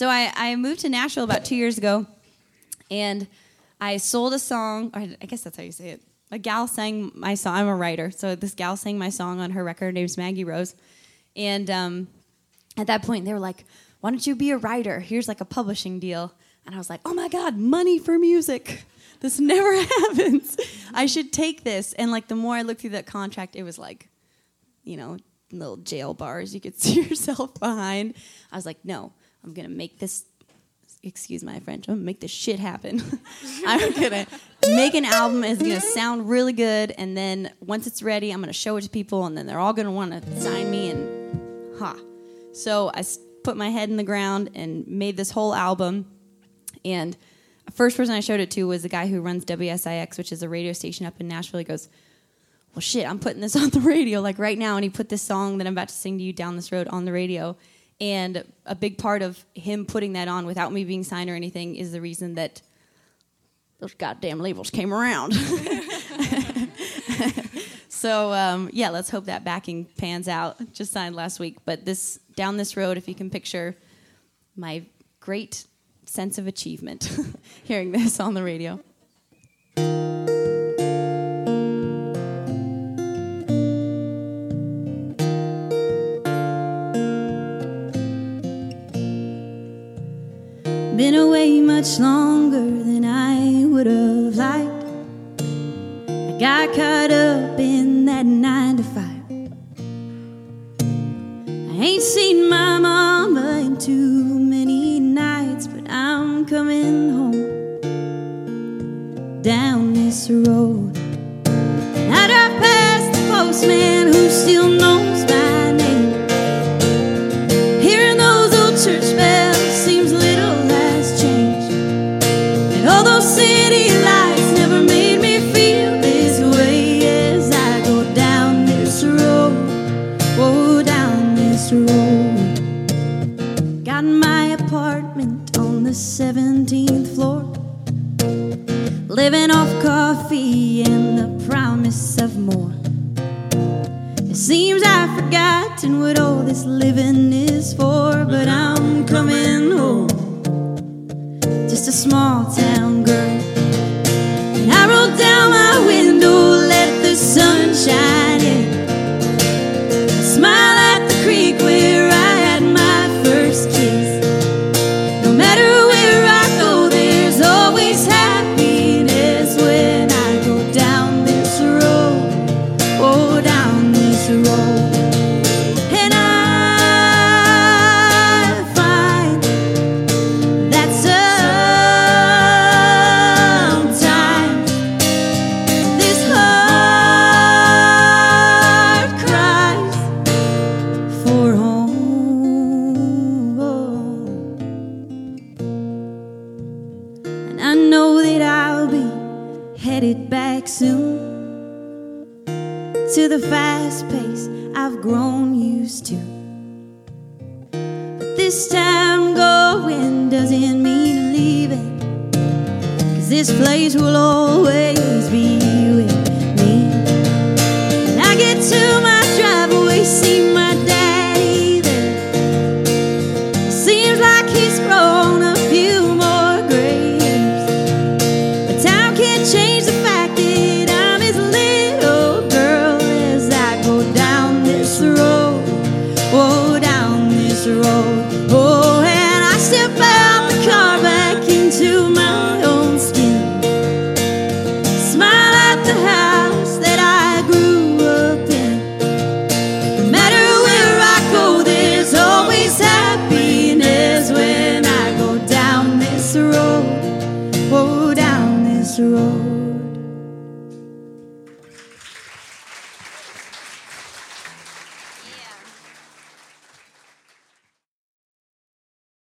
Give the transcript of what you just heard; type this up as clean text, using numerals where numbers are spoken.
So I moved to Nashville about 2 years ago, and I sold a song, or I guess that's how you say it. A gal sang my song. I'm a writer, so this gal sang my song on her record. Her name's Maggie Rose. And at that point, they were like, why don't you be a writer? Here's like a publishing deal. And I was like, oh my God, money for music. This never happens. I should take this. And like the more I looked through that contract, it was like, you know, little jail bars you could see yourself behind. I was like, no, I'm going to make this, excuse my French, I'm going to make this shit happen. I'm going to make an album. It's going to sound really good. And then once it's ready, I'm going to show it to people. And then they're all going to want to sign me. And So I put my head in the ground and made this whole album. And the first person I showed it to was the guy who runs WSIX, which is a radio station up in Nashville. He goes, well, shit, I'm putting this on the radio like right now. And he put this song that I'm about to sing to you down this road on the radio. And a big part of him putting that on without me being signed or anything is the reason that those goddamn labels came around. So, yeah, let's hope that backing pans out. Just signed last week. But this down this road, if you can picture my great sense of achievement hearing this on the radio. Been away much longer than I would have liked. I got caught up in that 9 to 5. I ain't seen my mama in too many nights, but I'm coming home down this road. I drive past the postman who still knows my name. Hearing those old church bells seems little has changed, and all those city lights never made me feel this way as I go down this road. Oh, down this road. Got my apartment on the 17th floor, living off coffee and the promise of more. It seems I've forgotten what all this living is for, but I'm coming home, just a small town girl. And I roll down my window, let the sun shine in, smile at the creek where I had my first kiss. No matter where I go, there's always happiness when I go down this road. Oh, down this road. And I find that sometimes this heart cries for home. And I know that I'll be headed back soon to the fast pace I've grown used to. But this time going doesn't mean leaving, 'cause this place will always